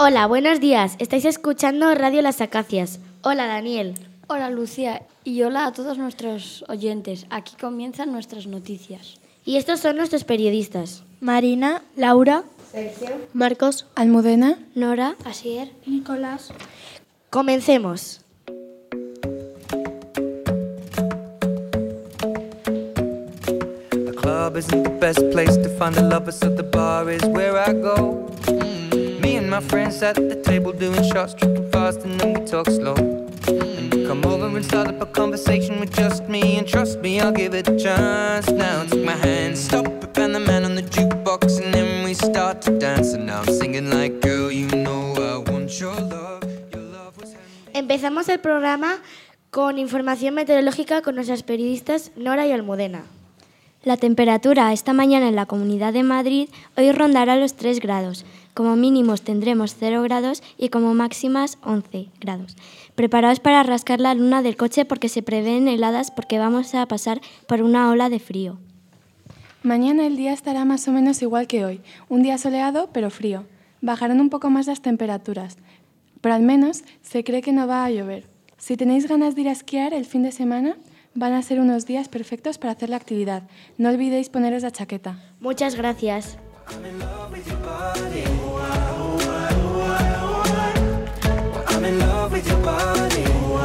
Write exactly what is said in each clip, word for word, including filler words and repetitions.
Hola, buenos días. Estáis escuchando Radio Las Acacias. Hola, Daniel. Hola, Lucía. Y hola a todos nuestros oyentes. Aquí comienzan nuestras noticias. Y estos son nuestros periodistas. Marina, Laura, Sergio, Marcos, Almudena, Nora, Asier, Nicolás. Comencemos. The club isn't the best place to find the lovers, so the bar is where I go. Mm. Me and my friends at the table doing shots, tripping fast, and then we talk slow. And you come over and start up a conversation with just me, and trust me, I'll give it a chance. Now take my hand, stop it, and the man on the jukebox, and then we start to dance. And now I'm singing like, girl, you know I want your love. Your love was handmade. Empezamos el programa con información meteorológica con nuestras periodistas Nora y Almudena. La temperatura esta mañana en la Comunidad de Madrid hoy rondará los tres grados. Como mínimos tendremos cero grados y como máximas once grados. Preparaos para rascar la luna del coche porque se prevén heladas porque vamos a pasar por una ola de frío. mañana el día estará más o menos igual que hoy. Un día soleado pero frío. Bajarán un poco más las temperaturas, pero al menos se cree que no va a llover. Si tenéis ganas de ir a esquiar el fin de semana, van a ser unos días perfectos para hacer la actividad. No olvidéis poneros la chaqueta. Muchas gracias. I'm in love with your body. I'm in love with your body.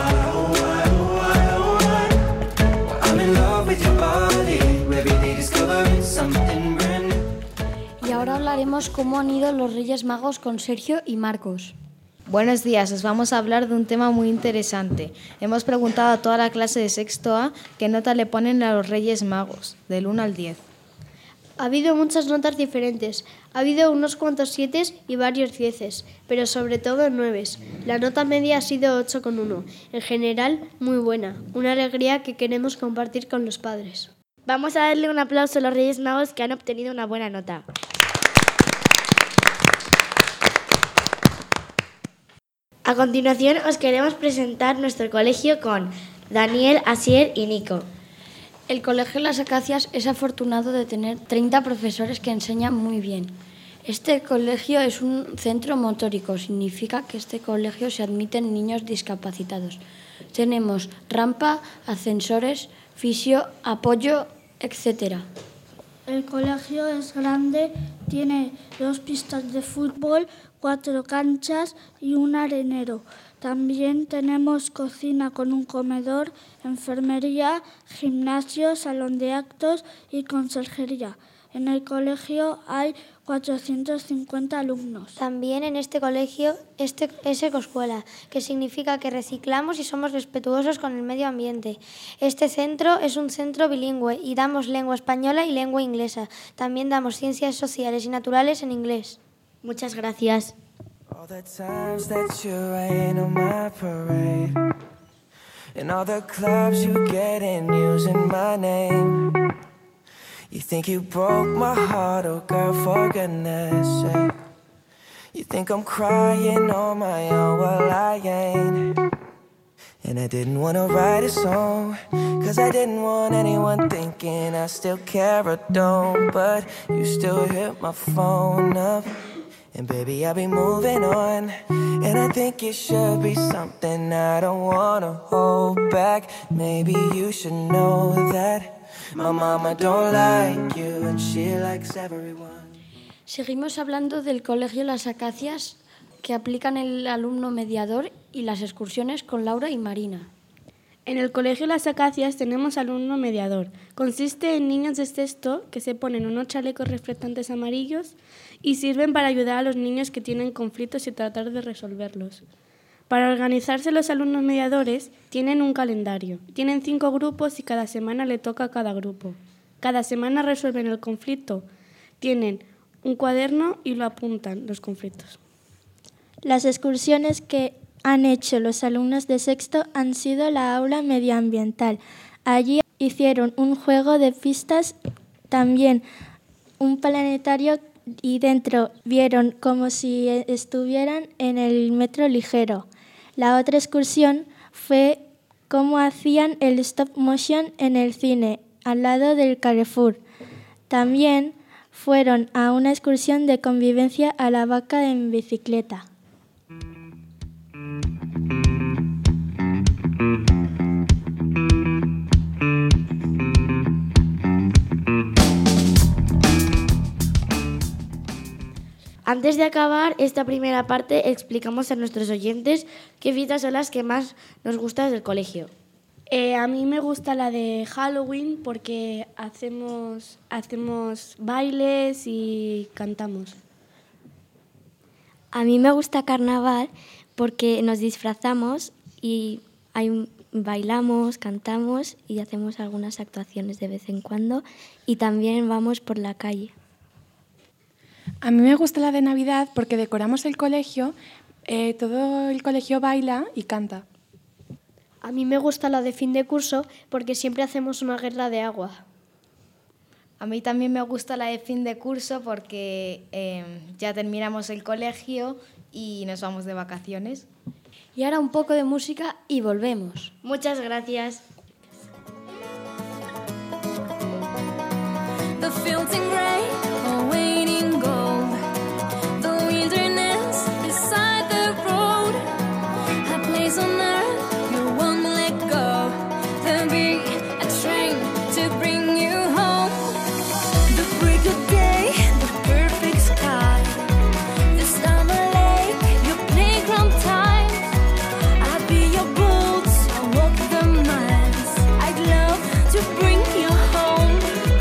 I'm in love with your body. Every day discovering something brand new. Y ahora hablaremos cómo han ido los Reyes Magos con Sergio y Marcos. Buenos días, os vamos a hablar de un tema muy interesante. Hemos preguntado a toda la clase de sexto A qué nota le ponen a los Reyes Magos, del uno al diez. Ha habido muchas notas diferentes. Ha habido unos cuantos sietes y varios dieces, pero sobre todo nueves. La nota media ha sido ocho coma uno. En general, muy buena. Una alegría que queremos compartir con los padres. Vamos a darle un aplauso a los Reyes Magos que han obtenido una buena nota. A continuación os queremos presentar nuestro colegio con Daniel, Asier y Nico. El Colegio Las Acacias es afortunado de tener treinta profesores que enseñan muy bien. Este colegio es un centro motórico, significa que este colegio se admiten niños discapacitados. Tenemos rampa, ascensores, fisio, apoyo, etcétera. El colegio es grande, tiene dos pistas de fútbol, cuatro canchas y un arenero. También tenemos cocina con un comedor, enfermería, gimnasio, salón de actos y conserjería. En el colegio hay cuatrocientos cincuenta alumnos. También en este colegio este es ecoescuela, que significa que reciclamos y somos respetuosos con el medio ambiente. Este centro es un centro bilingüe y damos lengua española y lengua inglesa. También damos ciencias sociales y naturales en inglés. Muchas gracias. All the times that you rain on my parade, and all the clubs you get in using my name. You think you broke my heart, oh girl, for goodness sake. You think I'm crying on my own, well I ain't. And I didn't want to write a song, cause I didn't want anyone thinking I still care or don't. But you still hit my phone up, and baby I'll be moving on. And I think it should be something I don't want to hold back. Maybe you should know that my mama don't like you and she likes everyone. Seguimos hablando del Colegio Las Acacias, que aplican el alumno mediador y las excursiones con Laura y Marina. En el Colegio Las Acacias tenemos alumno mediador. Consiste en niños de sexto que se ponen unos chalecos reflectantes amarillos y sirven para ayudar a los niños que tienen conflictos y tratar de resolverlos. Para organizarse, los alumnos mediadores tienen un calendario. Tienen cinco grupos y cada semana le toca a cada grupo. Cada semana resuelven el conflicto. Tienen un cuaderno y lo apuntan, los conflictos. Las excursiones que han hecho los alumnos de sexto han sido la aula medioambiental. Allí hicieron un juego de pistas, también un planetario y dentro vieron como si estuvieran en el metro ligero. La otra excursión fue cómo hacían el stop motion en el cine, al lado del Carrefour. También fueron a una excursión de convivencia a la vaca en bicicleta. Antes de acabar esta primera parte, explicamos a nuestros oyentes qué fiestas son las que más nos gustan del colegio. Eh, a mí me gusta la de Halloween porque hacemos, hacemos bailes y cantamos. A mí me gusta Carnaval porque nos disfrazamos y hay un, bailamos, cantamos y hacemos algunas actuaciones de vez en cuando y también vamos por la calle. A mí me gusta la de Navidad porque decoramos el colegio, eh, todo el colegio baila y canta. A mí me gusta la de fin de curso porque siempre hacemos una guerra de agua. A mí también me gusta la de fin de curso porque eh, ya terminamos el colegio y nos vamos de vacaciones. Y ahora un poco de música y volvemos. Muchas gracias. The fields in gray are waiting gold. The wilderness beside the road. A place on earth you won't let go. There'll be a train to bring you home. The break of day, the perfect sky. The summer lake, your playground time. I'll be your boats, I'll walk the miles. I'd love to bring you home.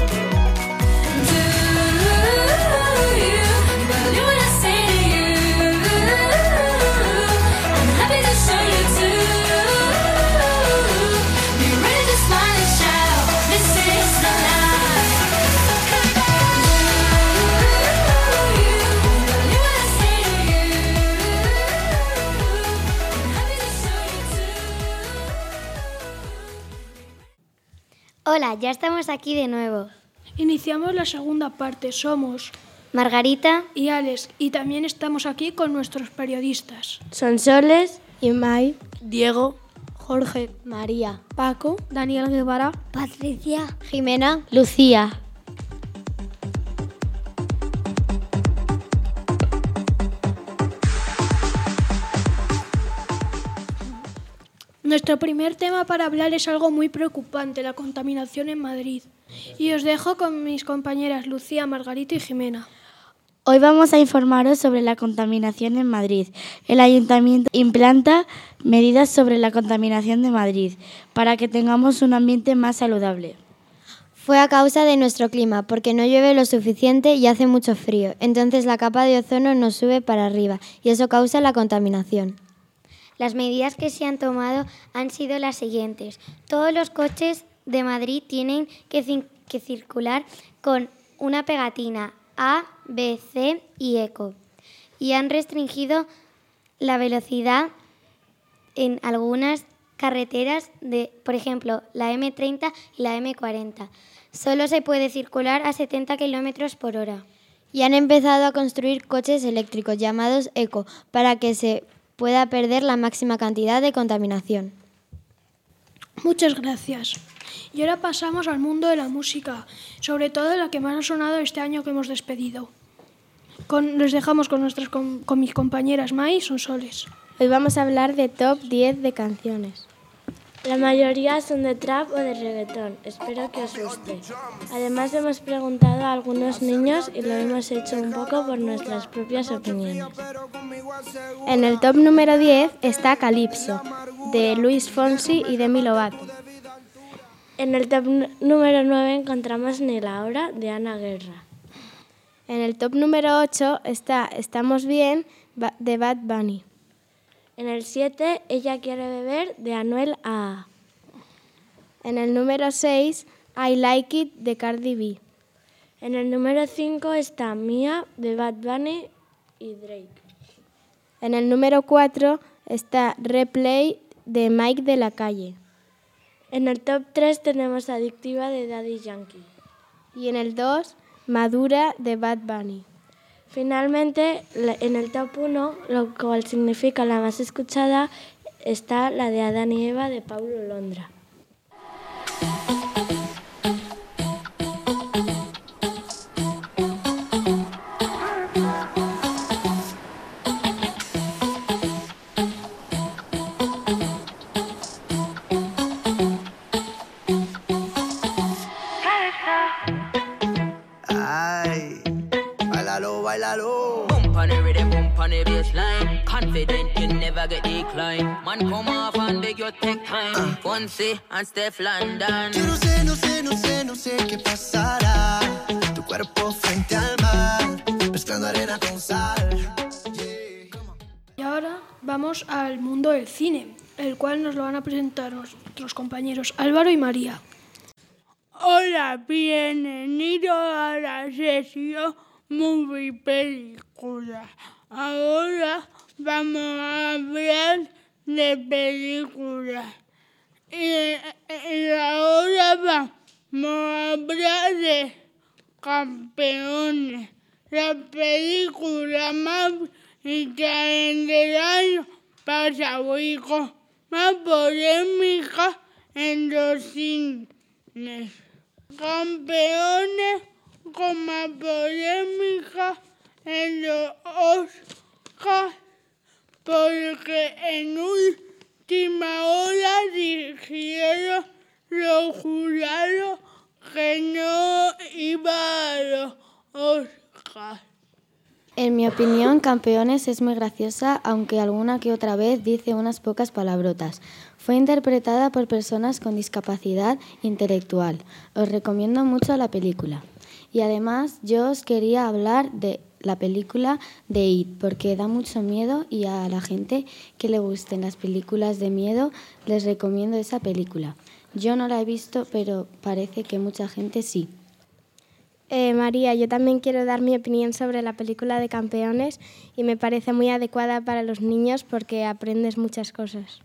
Hola, ya estamos aquí de nuevo. Iniciamos la segunda parte. Somos Margarita y Alex y también estamos aquí con nuestros periodistas. Sonsoles, Imai, Diego, Jorge, María, Paco, Daniel Guevara, Patricia, Jimena, Lucía. Nuestro primer tema para hablar es algo muy preocupante, la contaminación en Madrid. Y os dejo con mis compañeras Lucía, Margarita y Jimena. Hoy vamos a informaros sobre la contaminación en Madrid. El Ayuntamiento implanta medidas sobre la contaminación de Madrid para que tengamos un ambiente más saludable. Fue a causa de nuestro clima, porque no llueve lo suficiente y hace mucho frío. Entonces la capa de ozono nos sube para arriba y eso causa la contaminación. Las medidas que se han tomado han sido las siguientes. Todos los coches de Madrid tienen que, que circular con una pegatina A, B, C y Eco. Y han restringido la velocidad en algunas carreteras, de, por ejemplo, la eme treinta y la eme cuarenta. Solo se puede circular a setenta kilómetros por hora. Y han empezado a construir coches eléctricos llamados Eco para que se pueda perder la máxima cantidad de contaminación. Muchas gracias. Y ahora pasamos al mundo de la música, sobre todo la que más ha sonado este año que hemos despedido. Con, les dejamos con, nuestras, con, con mis compañeras Mai y Sonsoles. Hoy vamos a hablar de top diez de canciones. La mayoría son de trap o de reggaetón. Espero que os guste. Además hemos preguntado a algunos niños y lo hemos hecho un poco por nuestras propias opiniones. En el top número diez está Calypso, de Luis Fonsi y Demi Lovato. En el top número nueve encontramos Ni la hora, de Ana Guerra. En el top número ocho está Estamos bien, de Bad Bunny. En el siete, Ella quiere beber, de Anuel A A. En el número seis, I Like It, de Cardi B. En el número cinco está Mía, de Bad Bunny y Drake. En el número cuatro está Replay, de Mike de la Calle. En el top tres tenemos Adictiva, de Daddy Yankee. Y en el dos, Madura, de Bad Bunny. Finalmente, en el top uno, lo cual significa la más escuchada, está la de Adán y Eva, de Paulo Londra. on the rhythm, boom on the baseline. Confident you never get decline. Man, come off and beg you take time. Fonse and Steph London. Yo no sé, no sé, no sé, no sé qué pasará. Tu cuerpo frente al mar, mezclando arena con sal. Y ahora vamos al mundo del cine, el cual nos lo van a presentar nuestros compañeros Álvaro y María. Hola, bienvenido a la sesión Movie Película. Ahora vamos a hablar de películas. Y, y ahora vamos a hablar de Campeones, la película más del año pasado y con más polémica en los cines. Campeones con más polémica en los Oscars porque en última hora dijeron los jurados que no iba a los Oscars. En mi opinión, Campeones es muy graciosa, aunque alguna que otra vez dice unas pocas palabrotas. Fue interpretada por personas con discapacidad intelectual. Os recomiendo mucho la película. Y además, yo os quería hablar de la película de It, porque da mucho miedo y a la gente que le gusten las películas de miedo les recomiendo esa película. Yo no la he visto, pero parece que mucha gente sí. Eh, María, yo también quiero dar mi opinión sobre la película de Campeones y me parece muy adecuada para los niños porque aprendes muchas cosas.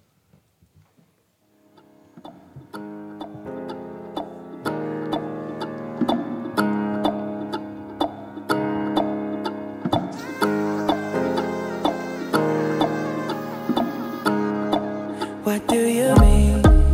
What do you mean?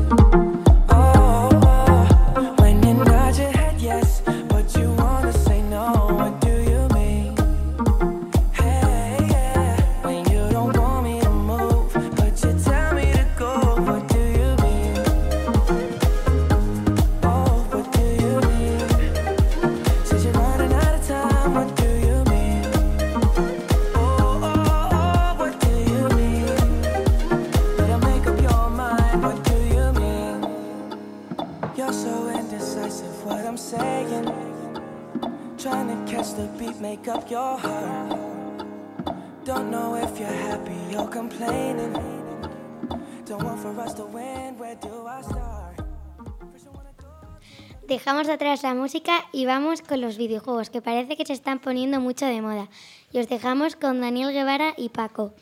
Make up your heart. Don't know if you're happy or complaining. Don't want for us to win. Where do I start? Dejamos atrás la música y vamos con los videojuegos, que parece que se están poniendo mucho de moda. Y os dejamos con Daniel Guevara y Paco.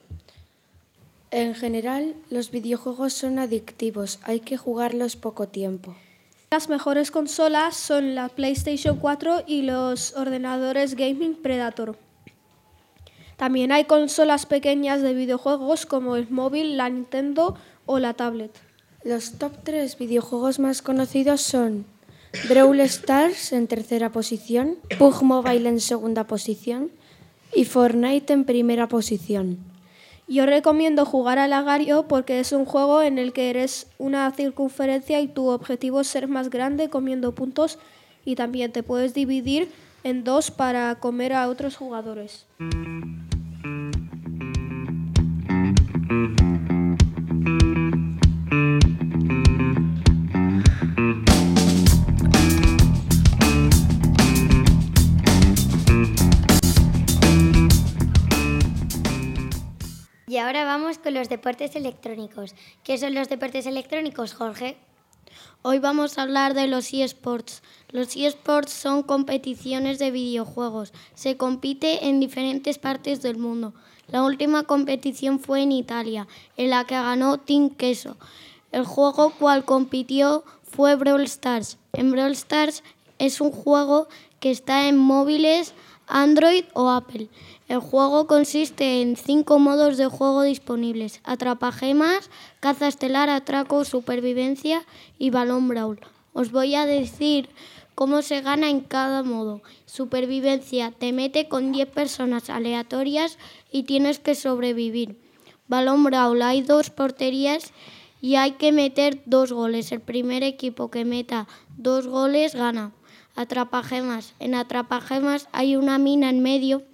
En general, los videojuegos son adictivos. Hay que jugarlos poco tiempo. Las mejores consolas son la PlayStation cuatro y los ordenadores Gaming Predator. También hay consolas pequeñas de videojuegos como el móvil, la Nintendo o la tablet. Los top tres videojuegos más conocidos son Brawl Stars en tercera posición, P U B G Mobile en segunda posición y Fortnite en primera posición. Yo recomiendo jugar al Agario porque es un juego en el que eres una circunferencia y tu objetivo es ser más grande comiendo puntos y también te puedes dividir en dos para comer a otros jugadores. Y ahora vamos con los deportes electrónicos. ¿Qué son los deportes electrónicos, Jorge? Hoy vamos a hablar de los eSports. Los eSports son competiciones de videojuegos. Se compite en diferentes partes del mundo. La última competición fue en Italia, en la que ganó Team Queso. El juego cual compitió fue Brawl Stars. En Brawl Stars es un juego que está en móviles, Android o Apple. El juego consiste en cinco modos de juego disponibles: atrapagemas, caza estelar, atraco, supervivencia y balón brawl. Os voy a decir cómo se gana en cada modo. Supervivencia: te mete con diez personas aleatorias y tienes que sobrevivir. Balón brawl: hay dos porterías y hay que meter dos goles. El primer equipo que meta dos goles gana. Atrapagemas: en atrapagemas hay una mina en medio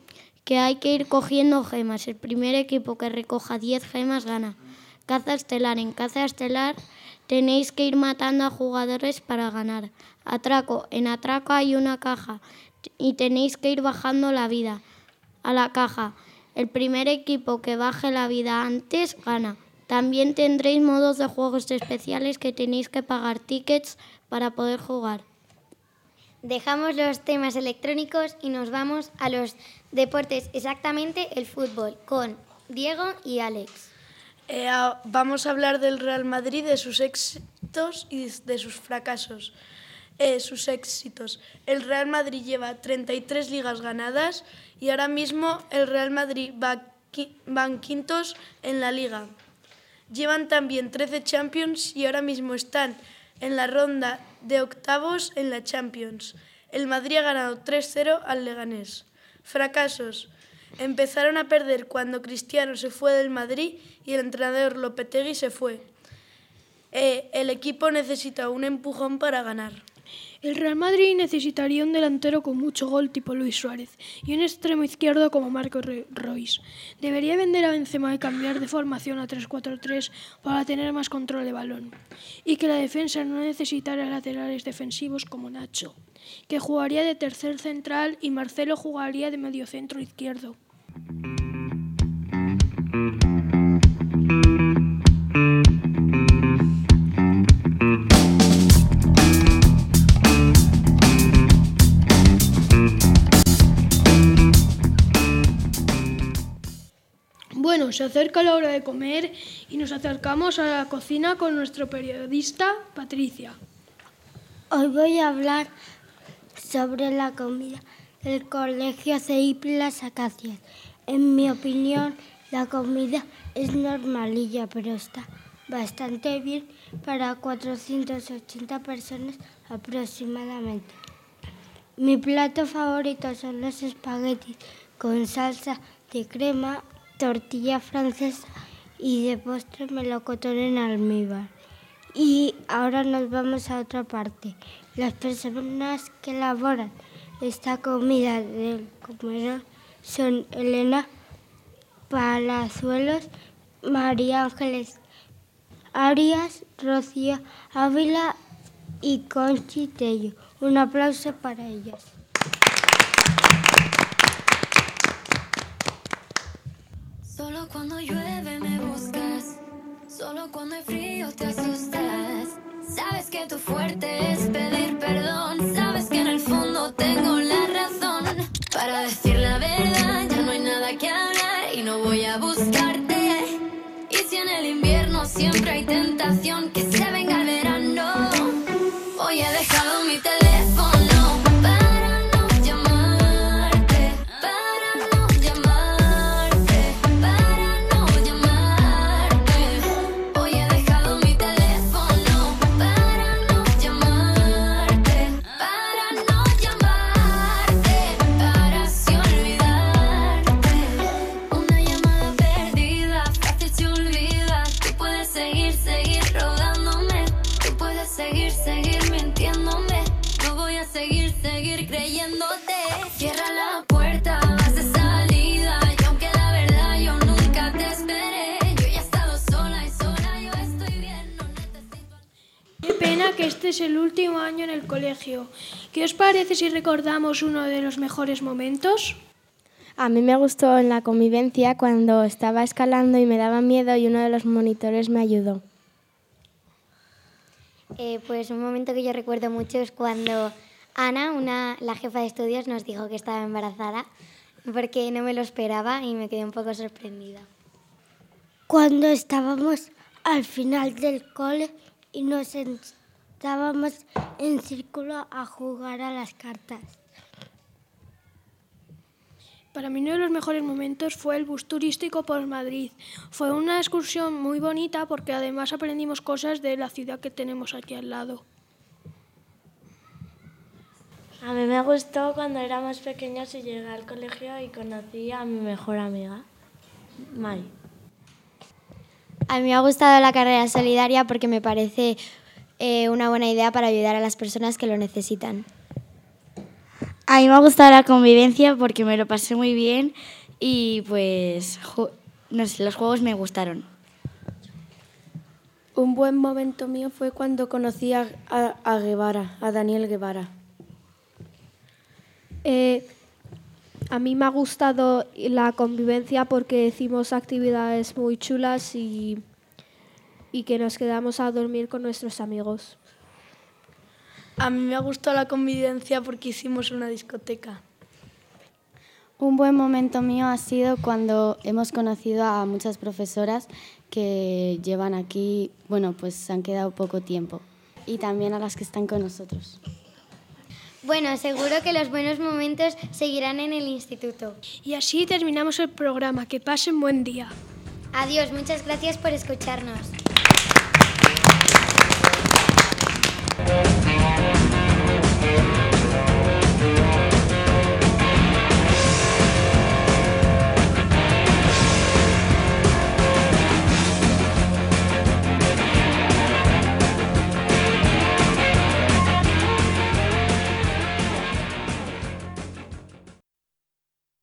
que hay que ir cogiendo gemas. El primer equipo que recoja diez gemas gana. Caza estelar. En caza estelar tenéis que ir matando a jugadores para ganar. Atraco. En atraco hay una caja y tenéis que ir bajando la vida a la caja. El primer equipo que baje la vida antes gana. También tendréis modos de juegos especiales que tenéis que pagar tickets para poder jugar. Dejamos los temas electrónicos y nos vamos a los deportes, exactamente el fútbol, con Diego y Alex. Eh, a, vamos a hablar del Real Madrid, de sus éxitos y de sus fracasos. Eh, sus éxitos. El Real Madrid lleva treinta y tres ligas ganadas y ahora mismo el Real Madrid va qui- van quintos en la liga. Llevan también trece Champions y ahora mismo están en la ronda de octavos en la Champions. El Madrid ha ganado tres cero al Leganés. Fracasos. Empezaron a perder cuando Cristiano se fue del Madrid y el entrenador Lopetegui se fue. Eh, el equipo necesita un empujón para ganar. El Real Madrid necesitaría un delantero con mucho gol tipo Luis Suárez y un extremo izquierdo como Marco Reus. Debería vender a Benzema y cambiar de formación a tres cuatro tres para tener más control de balón. Y que la defensa no necesitara laterales defensivos como Nacho, que jugaría de tercer central y Marcelo jugaría de mediocentro izquierdo. Bueno, se acerca la hora de comer y nos acercamos a la cocina con nuestro periodista Patricia. Hoy voy a hablar sobre la comida del colegio C I P Las Acacias. En mi opinión, la comida es normalilla, pero está bastante bien para cuatrocientas ochenta personas aproximadamente. Mi plato favorito son los espaguetis con salsa de crema, tortilla francesa y de postre melocotón en almíbar. Y ahora nos vamos a otra parte. Las personas que elaboran esta comida del comedor son Elena Palazuelos, María Ángeles Arias, Rocío Ávila y Conchi Tello. Un aplauso para ellas. Solo cuando llueve me buscas, solo cuando hay frío te asustas. Sabes que tu fuerte es pedir perdón, sabes que en el fondo tengo la razón. Para decir la verdad ya no hay nada que hablar y no voy a buscarte. Y si en el invierno siempre hay tentación que se venga el verano, hoy he dejado mi teléfono. Que este es el último año en el colegio. ¿Qué os parece si recordamos uno de los mejores momentos? A mí me gustó en la convivencia cuando estaba escalando y me daba miedo y uno de los monitores me ayudó. Eh, pues un momento que yo recuerdo mucho es cuando Ana, una, la jefa de estudios, nos dijo que estaba embarazada porque no me lo esperaba y me quedé un poco sorprendida. Cuando estábamos al final del cole y nos estábamos en círculo a jugar a las cartas. Para mí uno de los mejores momentos fue el bus turístico por Madrid. Fue una excursión muy bonita porque además aprendimos cosas de la ciudad que tenemos aquí al lado. A mí me gustó cuando éramos pequeños y llegué al colegio y conocí a mi mejor amiga, Mai. A mí me ha gustado la carrera solidaria porque me parece eh, una buena idea para ayudar a las personas que lo necesitan. A mí me ha gustado la convivencia porque me lo pasé muy bien y pues no sé, los juegos me gustaron. Un buen momento mío fue cuando conocí a, a, a Guevara, a Daniel Guevara. Eh, a mí me ha gustado la convivencia porque hicimos actividades muy chulas y, y que nos quedamos a dormir con nuestros amigos. A mí me ha gustado la convivencia porque hicimos una discoteca. Un buen momento mío ha sido cuando hemos conocido a muchas profesoras que llevan aquí, bueno, pues se han quedado poco tiempo, y también a las que están con nosotros. Bueno, seguro que los buenos momentos seguirán en el instituto. Y así terminamos el programa. Que pasen buen día. Adiós, muchas gracias por escucharnos.